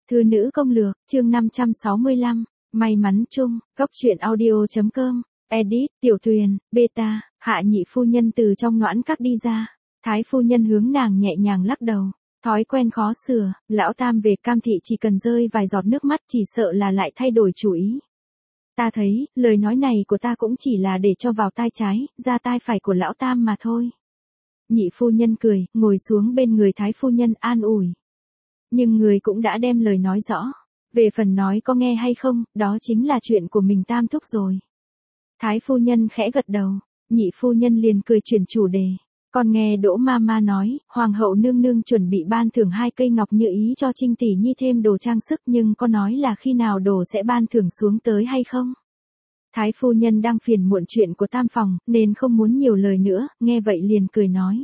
Thư nữ công lược, chương 565, may mắn chung, góc truyện audio.com, edit, tiểu tuyền, beta, Hạ nhị phu nhân từ trong noãn các đi ra. Thái phu nhân hướng nàng nhẹ nhàng lắc đầu, thói quen khó sửa, lão tam về Cam thị chỉ cần rơi vài giọt nước mắt chỉ sợ là lại thay đổi chủ ý. Ta thấy, lời nói này của ta cũng chỉ là để cho vào tai trái, ra tai phải của lão tam mà thôi. Nhị phu nhân cười, ngồi xuống bên người thái phu nhân an ủi. Nhưng người cũng đã đem lời nói rõ. Về phần nói có nghe hay không, đó chính là chuyện của mình tam thúc rồi. Thái phu nhân khẽ gật đầu, nhị phu nhân liền cười chuyển chủ đề. Còn nghe Đỗ Mama nói, Hoàng hậu nương nương chuẩn bị ban thưởng 2 cây ngọc như ý cho Trinh tỷ nhi thêm đồ trang sức, nhưng có nói là khi nào đồ sẽ ban thưởng xuống tới hay không? Thái phu nhân đang phiền muộn chuyện của tam phòng, nên không muốn nhiều lời nữa, nghe vậy liền cười nói.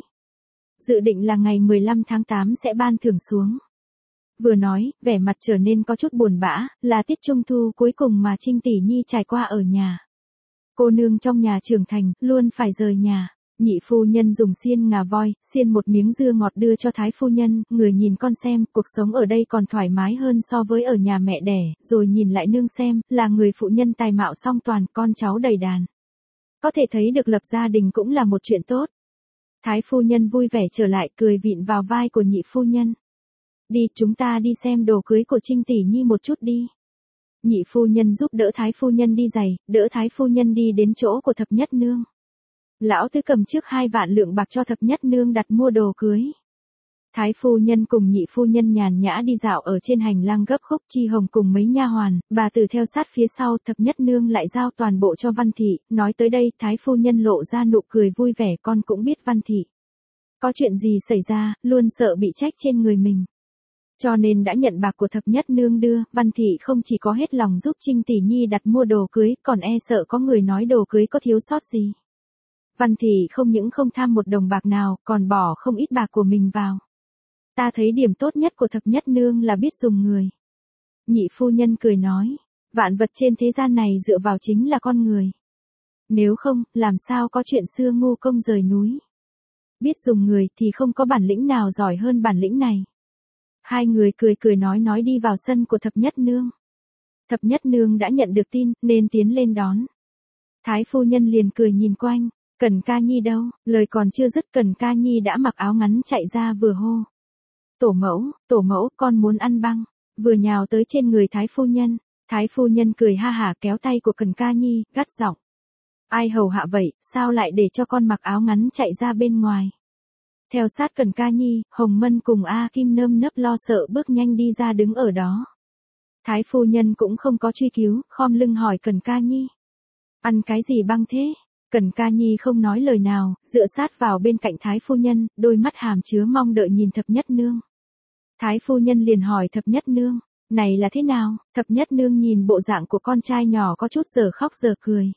Dự định là ngày 15 tháng 8 sẽ ban thưởng xuống. Vừa nói, vẻ mặt trở nên có chút buồn bã, là tiết trung thu cuối cùng mà Trinh tỷ nhi trải qua ở nhà. Cô nương trong nhà trưởng thành, luôn phải rời nhà. Nhị phu nhân dùng xiên ngà voi, xiên một miếng dưa ngọt đưa cho thái phu nhân, người nhìn con xem, cuộc sống ở đây còn thoải mái hơn so với ở nhà mẹ đẻ, rồi nhìn lại nương xem, là người phụ nhân tài mạo song toàn, con cháu đầy đàn. Có thể thấy được lập gia đình cũng là một chuyện tốt. Thái phu nhân vui vẻ trở lại, cười vịn vào vai của nhị phu nhân. Đi, chúng ta đi xem đồ cưới của Trinh tỷ nhi một chút đi. Nhị phu nhân giúp đỡ thái phu nhân đi giày, đỡ thái phu nhân đi đến chỗ của thập nhất nương. Lão tứ cầm trước 2 vạn lượng bạc cho thập nhất nương đặt mua đồ cưới. Thái phu nhân cùng nhị phu nhân nhàn nhã đi dạo ở trên hành lang gấp khúc, Chi Hồng cùng mấy nha hoàn, bà Từ theo sát phía sau, thập nhất nương lại giao toàn bộ cho Văn thị. Nói tới đây, thái phu nhân lộ ra nụ cười vui vẻ, con cũng biết Văn thị. Có chuyện gì xảy ra, luôn sợ bị trách trên người mình. Cho nên đã nhận bạc của thập nhất nương đưa, Văn thị không chỉ có hết lòng giúp Trinh tỷ nhi đặt mua đồ cưới, còn e sợ có người nói đồ cưới có thiếu sót gì. Văn thị không những không tham một đồng bạc nào, còn bỏ không ít bạc của mình vào. Ta thấy điểm tốt nhất của thập nhất nương là biết dùng người. Nhị phu nhân cười nói, vạn vật trên thế gian này dựa vào chính là con người. Nếu không, làm sao có chuyện xưa ngu công rời núi. Biết dùng người thì không có bản lĩnh nào giỏi hơn bản lĩnh này. Hai người cười nói đi vào sân của thập nhất nương. Thập nhất nương đã nhận được tin, nên tiến lên đón. Thái phu nhân liền cười nhìn quanh. Cần Ca Nhi đâu, lời còn chưa dứt Cần Ca Nhi đã mặc áo ngắn chạy ra vừa hô. Tổ mẫu, con muốn ăn băng, vừa nhào tới trên người thái phu nhân cười ha hả kéo tay của Cần Ca Nhi, gắt giọng. Ai hầu hạ vậy, sao lại để cho con mặc áo ngắn chạy ra bên ngoài. Theo sát Cần Ca Nhi, Hồng Mân cùng A Kim nơm nớp lo sợ bước nhanh đi ra đứng ở đó. Thái phu nhân cũng không có truy cứu, khom lưng hỏi Cần Ca Nhi. Ăn cái gì băng thế? Cần Ca Nhi không nói lời nào, dựa sát vào bên cạnh thái phu nhân, đôi mắt hàm chứa mong đợi nhìn thập nhất nương. Thái phu nhân liền hỏi thập nhất nương, này là thế nào? Thập nhất nương nhìn bộ dạng của con trai nhỏ có chút giờ khóc giờ cười.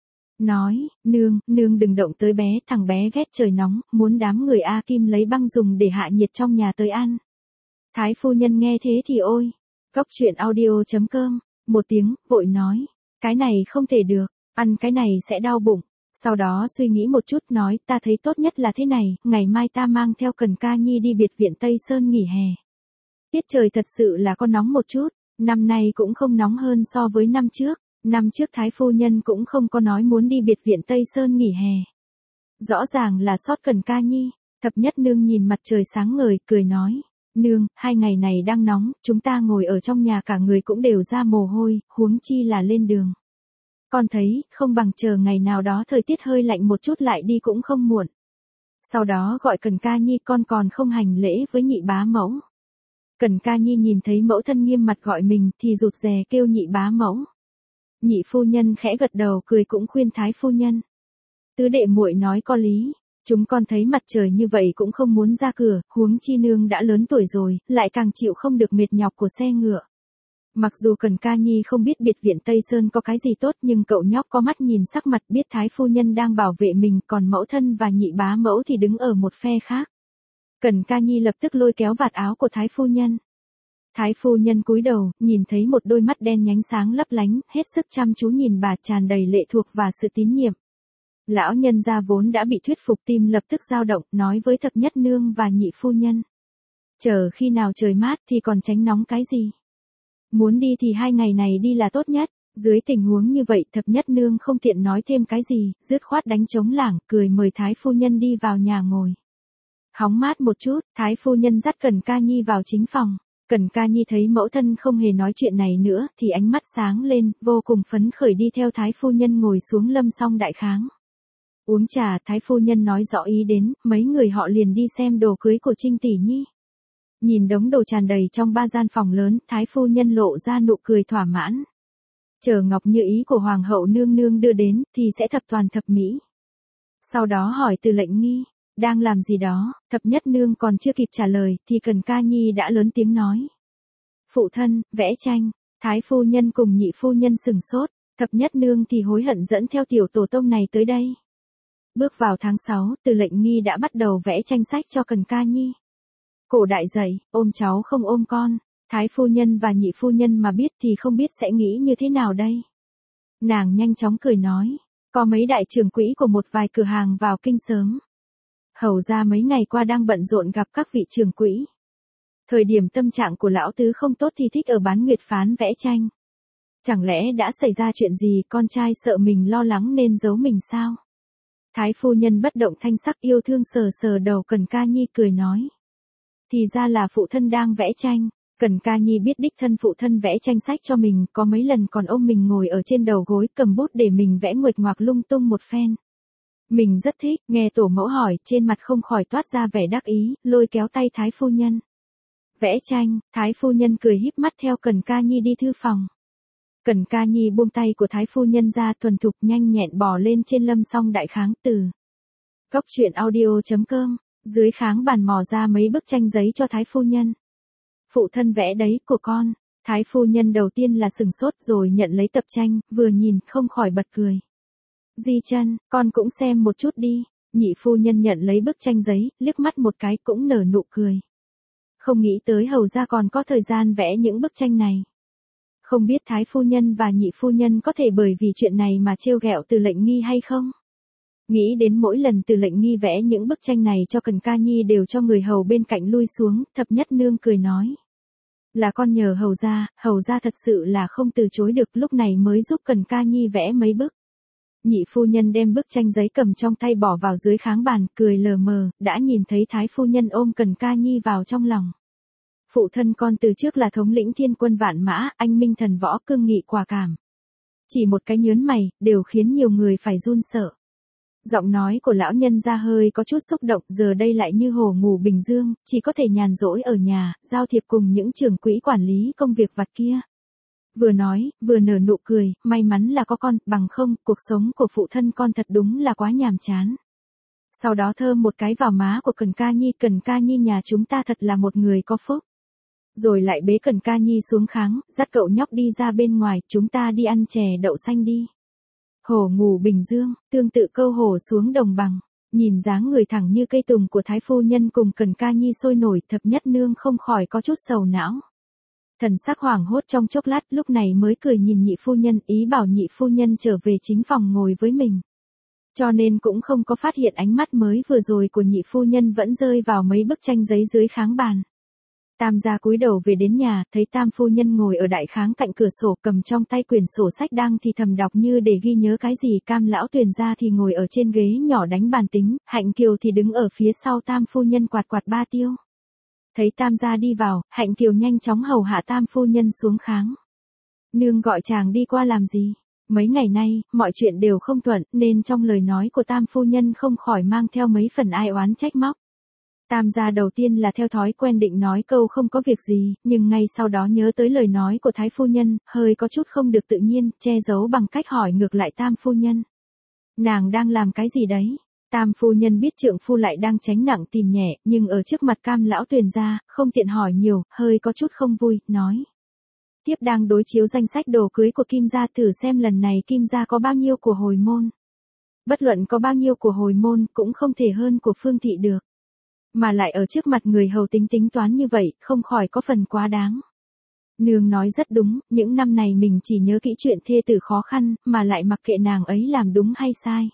Nói, nương đừng động tới bé, thằng bé ghét trời nóng, muốn đám người A Kim lấy băng dùng để hạ nhiệt trong nhà tới ăn. Thái phu nhân nghe thế thì ôi, góc truyện audio.com, một tiếng, vội nói, cái này không thể được, ăn cái này sẽ đau bụng. Sau đó suy nghĩ một chút nói, ta thấy tốt nhất là thế này, ngày mai ta mang theo Cần Ca Nhi đi biệt viện Tây Sơn nghỉ hè. Tiết trời thật sự là có nóng một chút, năm nay cũng không nóng hơn so với năm trước. Năm trước thái phu nhân cũng không có nói muốn đi biệt viện Tây Sơn nghỉ hè. Rõ ràng là sót Cần Ca Nhi. Thập nhất nương nhìn mặt trời sáng ngời, cười nói, nương, 2 ngày này đang nóng, chúng ta ngồi ở trong nhà cả người cũng đều ra mồ hôi, huống chi là lên đường. Con thấy, không bằng chờ ngày nào đó thời tiết hơi lạnh một chút lại đi cũng không muộn. Sau đó gọi Cần Ca Nhi, con còn không hành lễ với nhị bá mẫu. Cần Ca Nhi nhìn thấy mẫu thân nghiêm mặt gọi mình thì rụt rè kêu nhị bá mẫu. Nhị phu nhân khẽ gật đầu cười cũng khuyên thái phu nhân. Tứ đệ muội nói có lý, chúng con thấy mặt trời như vậy cũng không muốn ra cửa, huống chi nương đã lớn tuổi rồi, lại càng chịu không được mệt nhọc của xe ngựa. Mặc dù Cần Ca Nhi không biết biệt viện Tây Sơn có cái gì tốt, nhưng cậu nhóc có mắt nhìn sắc mặt biết thái phu nhân đang bảo vệ mình, còn mẫu thân và nhị bá mẫu thì đứng ở một phe khác. Cần Ca Nhi lập tức lôi kéo vạt áo của thái phu nhân. Thái phu nhân cúi đầu, nhìn thấy một đôi mắt đen nhánh sáng lấp lánh, hết sức chăm chú nhìn bà, tràn đầy lệ thuộc và sự tín nhiệm. Lão nhân gia vốn đã bị thuyết phục, tim lập tức dao động, nói với thập nhất nương và nhị phu nhân. Chờ khi nào trời mát thì còn tránh nóng cái gì. Muốn đi thì 2 ngày này đi là tốt nhất. Dưới tình huống như vậy thập nhất nương không tiện nói thêm cái gì, dứt khoát đánh trống lảng, cười mời thái phu nhân đi vào nhà ngồi. Hóng mát một chút, thái phu nhân dắt Cần Ca Nhi vào chính phòng. Cần Ca Nhi thấy mẫu thân không hề nói chuyện này nữa, thì ánh mắt sáng lên, vô cùng phấn khởi đi theo thái phu nhân ngồi xuống lâm song đại kháng. Uống trà, thái phu nhân nói rõ ý đến, mấy người họ liền đi xem đồ cưới của Trinh tỷ nhi. Nhìn đống đồ tràn đầy trong 3 gian phòng lớn, thái phu nhân lộ ra nụ cười thỏa mãn. Chờ ngọc như ý của hoàng hậu nương nương đưa đến, thì sẽ thập toàn thập mỹ. Sau đó hỏi Từ Lệnh Nghi, đang làm gì đó, thập nhất nương còn chưa kịp trả lời, thì Cần Ca Nhi đã lớn tiếng nói. Phụ thân, vẽ tranh, thái phu nhân cùng nhị phu nhân sừng sốt, thập nhất nương thì hối hận dẫn theo tiểu tổ tông này tới đây. Bước vào tháng 6, Từ Lệnh Nghi đã bắt đầu vẽ tranh sách cho Cần Ca Nhi. Cổ đại dạy, ôm cháu không ôm con, thái phu nhân và nhị phu nhân mà biết thì không biết sẽ nghĩ như thế nào đây. Nàng nhanh chóng cười nói, có mấy đại trưởng quỹ của một vài cửa hàng vào kinh sớm. Hầu ra mấy ngày qua đang bận rộn gặp các vị trưởng quỹ. Thời điểm tâm trạng của lão tứ không tốt thì thích ở bán nguyệt phán vẽ tranh. Chẳng lẽ đã xảy ra chuyện gì, con trai sợ mình lo lắng nên giấu mình sao? Thái phu nhân bất động thanh sắc yêu thương sờ sờ đầu Cần Ca Nhi cười nói. Thì ra là phụ thân đang vẽ tranh. Cần Ca Nhi biết đích thân phụ thân vẽ tranh sách cho mình, có mấy lần còn ôm mình ngồi ở trên đầu gối cầm bút để mình vẽ nguệch ngoạc lung tung một phen. Mình rất thích, nghe tổ mẫu hỏi, trên mặt không khỏi toát ra vẻ đắc ý, lôi kéo tay thái phu nhân. Vẽ tranh, thái phu nhân cười híp mắt theo Cần Ca Nhi đi thư phòng. Cần Ca Nhi buông tay của thái phu nhân ra thuần thục nhanh nhẹn bò lên trên lâm song đại kháng từ. Cốc truyện audio.com, dưới kháng bàn mò ra mấy bức tranh giấy cho thái phu nhân. Phụ thân vẽ đấy của con, thái phu nhân đầu tiên là sừng sốt rồi nhận lấy tập tranh, vừa nhìn không khỏi bật cười. Di chân, con cũng xem một chút đi, nhị phu nhân nhận lấy bức tranh giấy, liếc mắt một cái cũng nở nụ cười. Không nghĩ tới hầu ra còn có thời gian vẽ những bức tranh này. Không biết thái phu nhân và nhị phu nhân có thể bởi vì chuyện này mà trêu ghẹo Từ Lệnh Nghi hay không? Nghĩ đến mỗi lần Từ Lệnh Nghi vẽ những bức tranh này cho Cần Ca Nhi đều cho người hầu bên cạnh lui xuống, thập nhất nương cười nói. Là con nhờ hầu ra thật sự là không từ chối được, lúc này mới giúp Cần Ca Nhi vẽ mấy bức. Nhị phu nhân đem bức tranh giấy cầm trong tay bỏ vào dưới kháng bàn, cười lờ mờ, đã nhìn thấy thái phu nhân ôm Cần Ca Nhi vào trong lòng. Phụ thân con từ trước là thống lĩnh thiên quân vạn mã, anh minh thần võ cương nghị quả cảm. Chỉ một cái nhớn mày, đều khiến nhiều người phải run sợ. Giọng nói của lão nhân ra hơi có chút xúc động, giờ đây lại như hồ ngủ bình dương, chỉ có thể nhàn rỗi ở nhà, giao thiệp cùng những trưởng quỹ quản lý công việc vặt kia. Vừa nói, vừa nở nụ cười, may mắn là có con, bằng không, cuộc sống của phụ thân con thật đúng là quá nhàm chán. Sau đó thơm một cái vào má của Cần Ca Nhi nhà chúng ta thật là một người có phúc. Rồi lại bế Cần Ca Nhi xuống kháng, dắt cậu nhóc đi ra bên ngoài, chúng ta đi ăn chè đậu xanh đi. Hổ ngủ bình dương, tương tự câu hổ xuống đồng bằng, nhìn dáng người thẳng như cây tùng của thái phu nhân cùng Cần Ca Nhi sôi nổi, thập nhất nương không khỏi có chút sầu não. Thần sắc hoảng hốt trong chốc lát, lúc này mới cười nhìn nhị phu nhân, ý bảo nhị phu nhân trở về chính phòng ngồi với mình. Cho nên cũng không có phát hiện ánh mắt mới vừa rồi của nhị phu nhân vẫn rơi vào mấy bức tranh giấy dưới kháng bàn. Tam gia cúi đầu về đến nhà, thấy tam phu nhân ngồi ở đại kháng cạnh cửa sổ cầm trong tay quyển sổ sách đang thì thầm đọc như để ghi nhớ cái gì, Cam lão Tuyền gia thì ngồi ở trên ghế nhỏ đánh bàn tính, Hạnh Kiều thì đứng ở phía sau tam phu nhân quạt quạt ba tiêu. Thấy tam gia đi vào, Hạnh Kiều nhanh chóng hầu hạ tam phu nhân xuống kháng. Nương gọi chàng đi qua làm gì? Mấy ngày nay, mọi chuyện đều không thuận, nên trong lời nói của tam phu nhân không khỏi mang theo mấy phần ai oán trách móc. Tam gia đầu tiên là theo thói quen định nói câu không có việc gì, nhưng ngay sau đó nhớ tới lời nói của thái phu nhân, hơi có chút không được tự nhiên, che giấu bằng cách hỏi ngược lại tam phu nhân. Nàng đang làm cái gì đấy? Tam phu nhân biết trượng phu lại đang tránh nặng tìm nhẹ, nhưng ở trước mặt Cam lão Tuyền gia, không tiện hỏi nhiều, hơi có chút không vui, nói. Tiếp đang đối chiếu danh sách đồ cưới của Kim gia, thử xem lần này Kim gia có bao nhiêu của hồi môn. Bất luận có bao nhiêu của hồi môn, cũng không thể hơn của Phương thị được. Mà lại ở trước mặt người hầu tính toán như vậy, không khỏi có phần quá đáng. Nương nói rất đúng, những năm này mình chỉ nhớ kỹ chuyện thê tử khó khăn, mà lại mặc kệ nàng ấy làm đúng hay sai.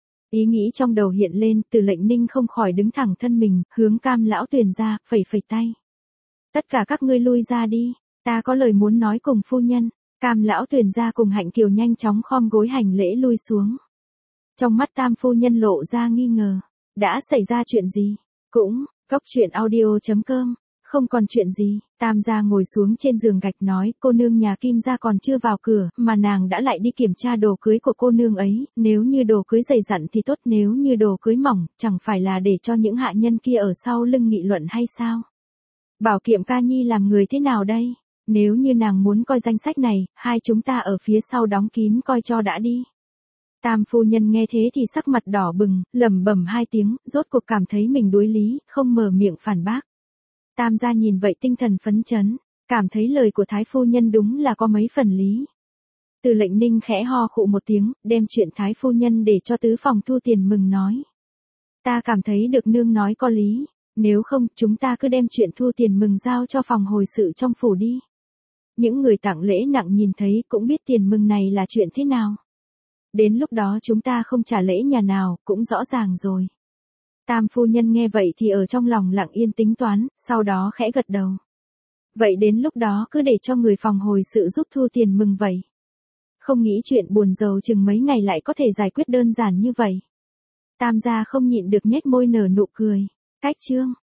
Ý nghĩ trong đầu hiện lên, Từ Lệnh Ninh không khỏi đứng thẳng thân mình, hướng Cam lão Tuyền ra, phẩy phẩy tay. Tất cả các ngươi lui ra đi, Ta có lời muốn nói cùng phu nhân. Cam lão Tuyền gia cùng Hạnh Kiều nhanh chóng khom gối hành lễ lui xuống. Trong mắt Tam phu nhân lộ ra nghi ngờ. Đã xảy ra chuyện gì? Cũng, coctruyện.audio.com. Không còn chuyện gì, Tam gia ngồi xuống trên giường gạch nói, cô nương nhà Kim gia còn chưa vào cửa, mà nàng đã lại đi kiểm tra đồ cưới của cô nương ấy, nếu như đồ cưới dày dặn thì tốt, nếu như đồ cưới mỏng, chẳng phải là để cho những hạ nhân kia ở sau lưng nghị luận hay sao? Bảo Kiệm ca nhi làm người thế nào đây? Nếu như nàng muốn coi danh sách này, hai chúng ta ở phía sau đóng kín coi cho đã đi. Tam phu nhân nghe thế thì sắc mặt đỏ bừng, lẩm bẩm hai tiếng, rốt cuộc cảm thấy mình đối lý, không mở miệng phản bác. Tam gia nhìn vậy tinh thần phấn chấn, cảm thấy lời của Thái phu nhân đúng là có mấy phần lý. Từ Lệnh Ninh khẽ ho khụ một tiếng, đem chuyện Thái phu nhân để cho tứ phòng thu tiền mừng nói. Ta cảm thấy được nương nói có lý, nếu không chúng ta cứ đem chuyện thu tiền mừng giao cho phòng hồi sự trong phủ đi. Những người tặng lễ nặng nhìn thấy cũng biết tiền mừng này là chuyện thế nào. Đến lúc đó chúng ta không trả lễ nhà nào, cũng rõ ràng rồi. Tam phu nhân nghe vậy thì ở trong lòng lặng yên tính toán, sau đó khẽ gật đầu. Vậy đến lúc đó cứ để cho người phòng hồi sự giúp thu tiền mừng vậy. Không nghĩ chuyện buồn rầu chừng mấy ngày lại có thể giải quyết đơn giản như vậy. Tam gia không nhịn được nhếch môi nở nụ cười. Cách chương.